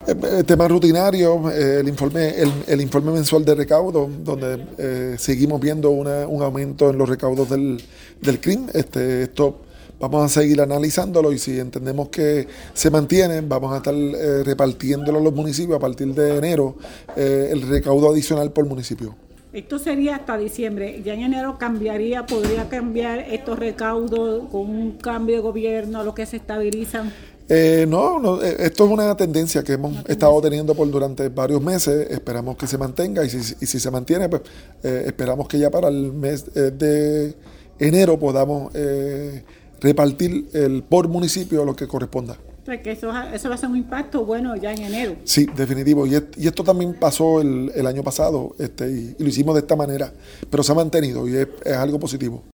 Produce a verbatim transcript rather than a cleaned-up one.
Eh, Temas rutinarios, eh, el informe el, el informe mensual de recaudo, donde eh, seguimos viendo una, un aumento en los recaudos del, del C R I M. Este, esto vamos a seguir analizándolo y si entendemos que se mantiene, vamos a estar eh, repartiéndolo a los municipios a partir de enero, eh, el recaudo adicional por municipio. Esto sería hasta diciembre. Ya en enero cambiaría, podría cambiar estos recaudos con un cambio de gobierno, lo que se estabilizan. Eh, no, no, eh, esto es una tendencia que hemos estado teniendo por durante varios meses. Esperamos que se mantenga y si, y si se mantiene, pues eh, esperamos que ya para el mes eh, de enero podamos eh, repartir el por municipio lo que corresponda. Pues que eso, eso va a ser un impacto bueno ya en enero. Sí, definitivo. Y, et, y esto también pasó el, el año pasado este, y, y lo hicimos de esta manera, pero se ha mantenido y es, es algo positivo.